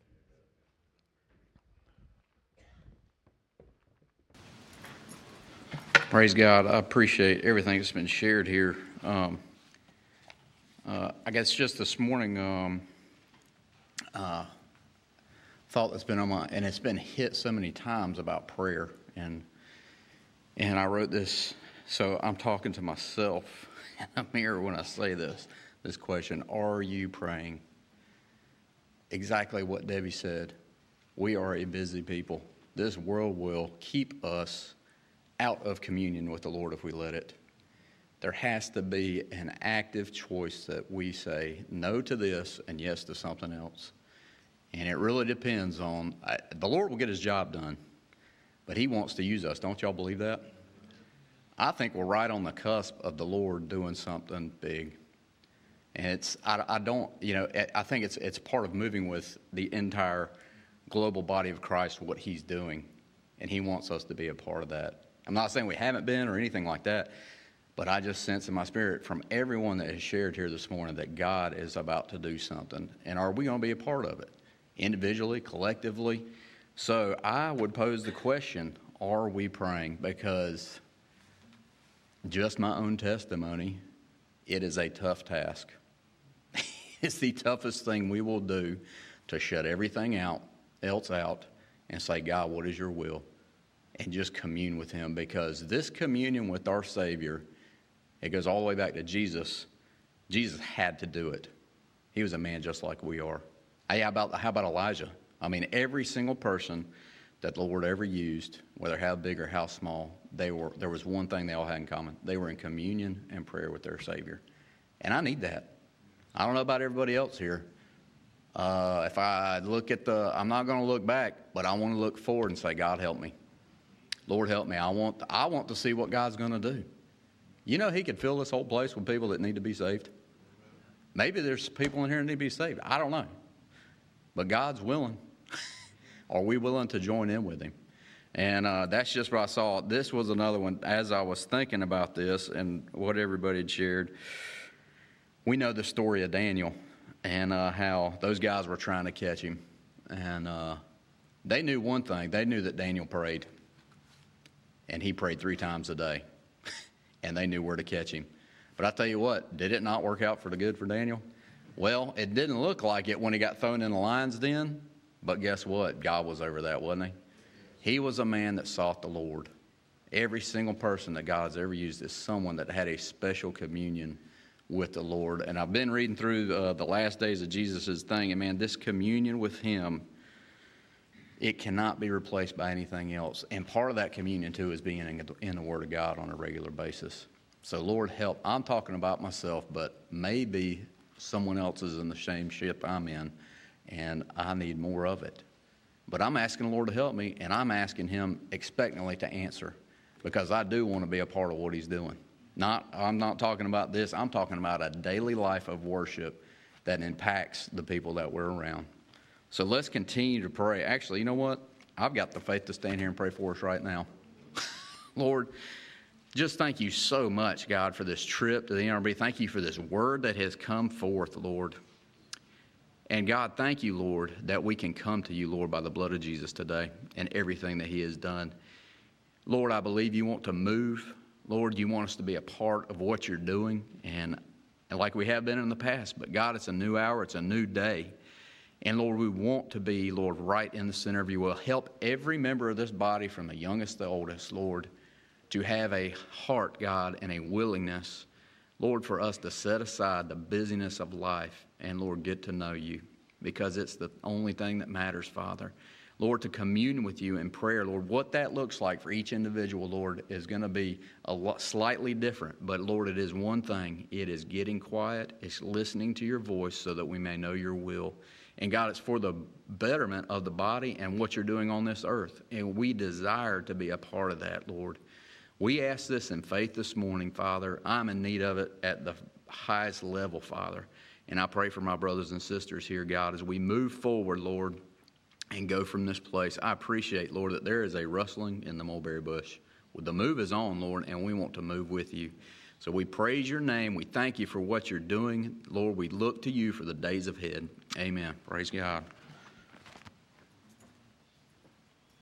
Praise God. I appreciate everything that's been shared here. I guess just this morning, thought that's been on my, and it's been hit so many times about prayer. And I wrote this, so I'm talking to myself in the mirror when I say this question, are you praying? Exactly what Debbie said. We are a busy people. This world will keep us out of communion with the Lord if we let it. There has to be an active choice that we say no to this and yes to something else. And it really depends on, the Lord will get his job done, but he wants to use us. Don't y'all believe that? I think we're right on the cusp of the Lord doing something big. And I think it's part of moving with the entire global body of Christ, what he's doing. And he wants us to be a part of that. I'm not saying we haven't been or anything like that, but I just sense in my spirit from everyone that has shared here this morning that God is about to do something. And are we going to be a part of it? Individually, collectively? So I would pose the question, are we praying? Because just my own testimony, it is a tough task. It's the toughest thing we will do to shut everything else out and say, God, what is your will? And just commune with him, because this communion with our Savior, it goes all the way back to Jesus. Jesus had to do it. He was a man just like we are. Hey, how about Elijah? I mean, every single person that the Lord ever used, whether how big or how small, there was one thing they all had in common. They were in communion and prayer with their Savior. And I need that. I don't know about everybody else here. If I look at I'm not going to look back, but I want to look forward and say, God, help me. Lord, help me. I want to see what God's going to do. You know, he could fill this whole place with people that need to be saved. Maybe there's people in here that need to be saved. I don't know. But God's willing. Are we willing to join in with him? And that's just what I saw. This was another one. As I was thinking about this and what everybody had shared, we know the story of Daniel and how those guys were trying to catch him. And they knew one thing. They knew that Daniel prayed. And he prayed 3 times a day. And they knew where to catch him. But I tell you what, did it not work out for the good for Daniel? Well, it didn't look like it when he got thrown in the lion's den. But guess what? God was over that, wasn't he? He was a man that sought the Lord. Every single person that God's ever used is someone that had a special communion with the Lord. And I've been reading through the last days of Jesus' thing. And man, this communion with him, it cannot be replaced by anything else. And part of that communion, too, is being in the Word of God on a regular basis. So, Lord, help. I'm talking about myself, but maybe someone else is in the same ship I'm in, and I need more of it. But I'm asking the Lord to help me, and I'm asking Him expectantly to answer, because I do want to be a part of what He's doing. I'm not talking about this. I'm talking about a daily life of worship that impacts the people that we're around. So let's continue to pray. Actually, you know what? I've got the faith to stand here and pray for us right now. Lord, just thank you so much, God, for this trip to the NRB. Thank you for this word that has come forth, Lord. And God, thank you, Lord, that we can come to you, Lord, by the blood of Jesus today and everything that He has done. Lord, I believe you want to move. Lord, you want us to be a part of what you're doing, and like we have been in the past. But God, it's a new hour. It's a new day. And Lord, we want to be, Lord, right in the center of your will. Help every member of this body, from the youngest to the oldest, Lord, to have a heart, God, and a willingness, Lord, for us to set aside the busyness of life and, Lord, get to know you, because it's the only thing that matters, Father. Lord, to commune with you in prayer, Lord, what that looks like for each individual, Lord, is going to be slightly different. But, Lord, it is one thing. It is getting quiet. It's listening to your voice so that we may know your will. And, God, it's for the betterment of the body and what you're doing on this earth. And we desire to be a part of that, Lord. We ask this in faith this morning, Father. I'm in need of it at the highest level, Father. And I pray for my brothers and sisters here, God, as we move forward, Lord, and go from this place. I appreciate, Lord, that there is a rustling in the mulberry bush. The move is on, Lord, and we want to move with you. So we praise your name. We thank you for what you're doing. Lord, we look to you for the days ahead. Amen. Praise God.